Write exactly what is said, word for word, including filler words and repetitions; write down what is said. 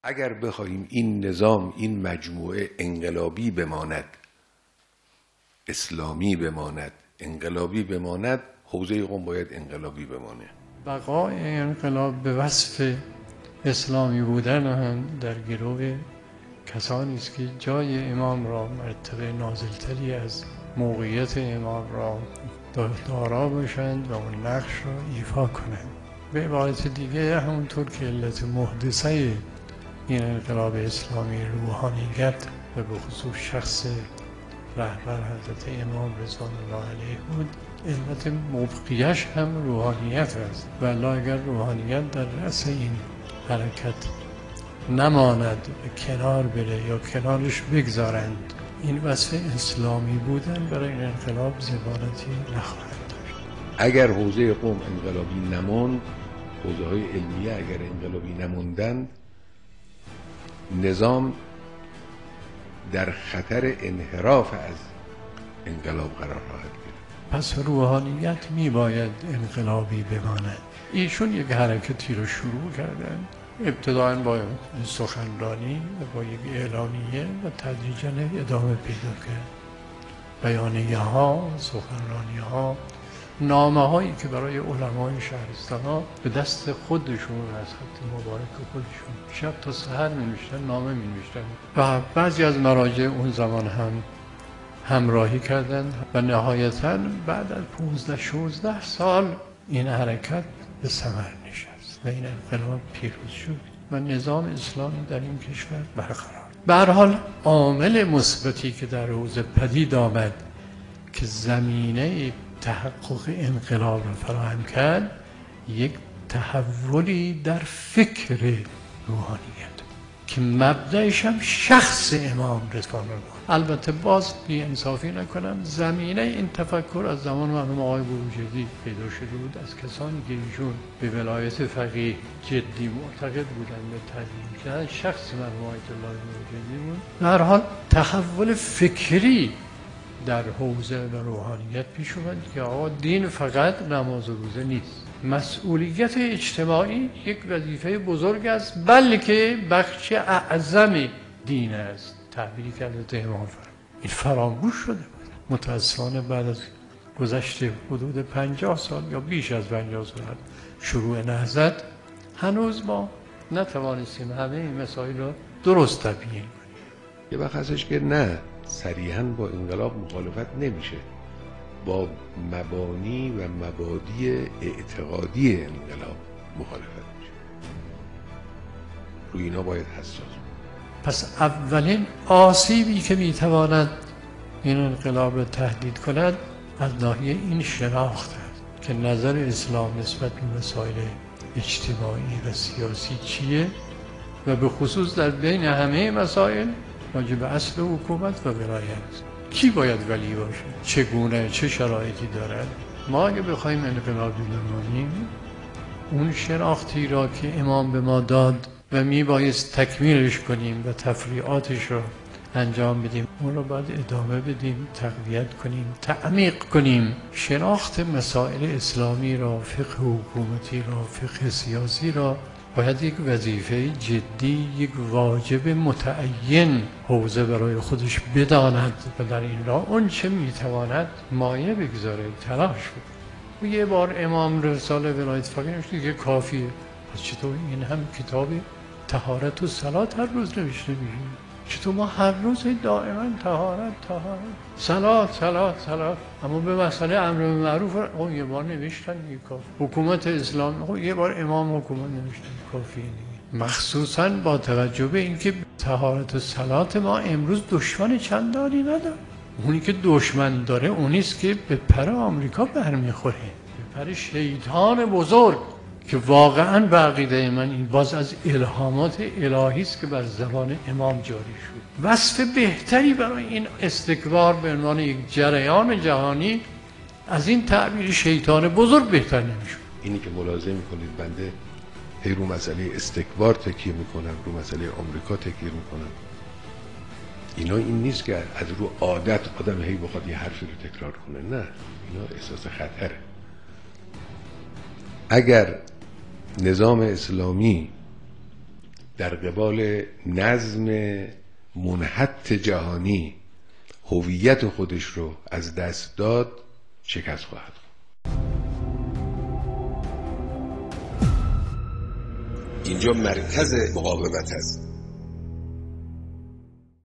اگر بخواهیم این نظام، این مجموعه انقلابی بماند، اسلامی بماند، انقلابی بماند، حوزه قم باید انقلابی بمانه. بقای انقلاب به وصف اسلامی بودن هم در گروه کسانی است که جای امام را مرتبه نازلتری از موقعیت امام را دارا باشند و اون نقش را ایفا کنند. به عبارت دیگه همونطور که علت محدثه این انقلاب اسلامی روحانیت و به خصوص شخص رهبر حضرت امام رضوان الله علیه بود، علت مبقیش هم روحانیت است. ولی اگر روحانیت در رأس این حرکت نماند و کنار بره یا کنارش بگذارند، این وصف اسلامی بودن برای این انقلاب ضمانتی نخواهد داشت. اگر حوزه قم انقلابی نماند، حوزه های علمیه اگر انقلابی نموندن، نظام در خطر انحراف از انقلاب قرار خواهد گرفت. پس روحانیت می باید انقلابی بماند. ایشون یک حرکتی رو شروع کردن، ابتداء با سخنرانی و با یک اعلامیه و تدریجاً ادامه پیدا کرد. بیانیه ها، سخنرانی ها، نامه هایی که برای علمای شهرستان ها به دست خودشون از خط مبارک خودشون شب تا سحر می نوشتن، نامه می نوشتن و بعضی از مراجع اون زمان هم همراهی کردند و نهایتاً بعد از پانزده شانزده سال این حرکت به ثمر نشست و این انقلاب پیروز شد و نظام اسلامی در این کشور برقرار. به هر حال عامل مثبتی که در حوزه پدید آمد که زمینه تحقق انقلاب را فراهم کرد، یک تحولی در فکر روحانیت که مبدأش هم شخص امام رضوان الله. البته باز بی انصافی نکنم، زمینه این تفکر از زمان مرحوم آقای بروجردی پیدا شده بود، از کسانی که ایشون به ولایت فقیه جدی معتقد بودند به تدوین کردن شخص مرحوم آیت الله بروجردی بود. در حال تحول فکری در حوزه و روحانیت پیش اومد که آقا دین فقط نماز و روزه نیست، مسئولیت اجتماعی یک وظیفه بزرگ است، بلکه بخش اعظم دین است. تعبیری که حضرت امام فرمود این فراموش شده بود. متاسفانه بعد از گذشت حدود پنجاه سال یا بیش از پنجاه سال شروع نهضت، هنوز ما نتوانستیم همه این مسائل را درست تبیین کنیم. یه وقت هستش که نه، صریحاً با انقلاب مخالفت نمیشه، با مبانی و مبادی اعتقادی انقلاب مخالفت میشه. روی اینا باید حساس. پس اولین آسیبی که میتواند این انقلاب را تهدید کند از ناحیه این شناخت است که نظر اسلام نسبت به مسائل اجتماعی و سیاسی چیه و به خصوص در بین همه مسائل راجع به اصل حکومت و ولایت. کی باید ولی باشه؟ چگونه؟ چه شرایطی دارد؟ ما اگه بخوایم انقلابی بمانیم، اون شناختی را که امام به ما داد و میبایست تکمیلش کنیم و تفریعاتش را انجام بدیم، اون را باید ادامه بدیم، تقویت کنیم، تعمیق کنیم. شناخت مسائل اسلامی را، فقه حکومتی را، فقه سیاسی را باید یک وظیفه جدی، یک واجب متعین حوزه برای خودش بداند و در این راه اون چه میتواند مایه بگذاره، تلاش کنه. و یه بار امام رساله ولایت فقیه نوشته که کافیه. پس چطور این هم کتاب طهارت و صلات هر روز نوشته میشه؟ چطور ما هر روز دائما طهارت طهارت صلات صلات صلات، اما به مسئله امر به معروف اون یه بار نوشتن دیگه کافی. حکومت اسلام خب یه بار امام حکومت نوشتن کافیه دیگه. مخصوصا با توجه به اینکه طهارت و صلات ما امروز دشمن چندانی نداره. اونی که دشمن داره اونیست که به پر آمریکا برمیخوره، به پر شیطان بزرگ که واقعاً به عقیده من این باز از الهامات الهی است که بر زبان امام جاری شد. وصف بهتری برای این استکبار به عنوان یک جریان جهانی از این تعبیر شیطان بزرگ بهتر نمیشه. اینی که ملاحظه میکنید بنده هی رو مسئله استکبار تکیه میکنم، رو مسئله آمریکا تکیه میکنم، اینا این نیست که از رو عادت آدم هی بخواد یه حرفی رو تکرار کنه، نه، اینا احساس خطره. اگر نظام اسلامی در قبال نظم منحط جهانی هویت خودش رو از دست داد، شکست خواهد. اینجا مرکز مقاومت است.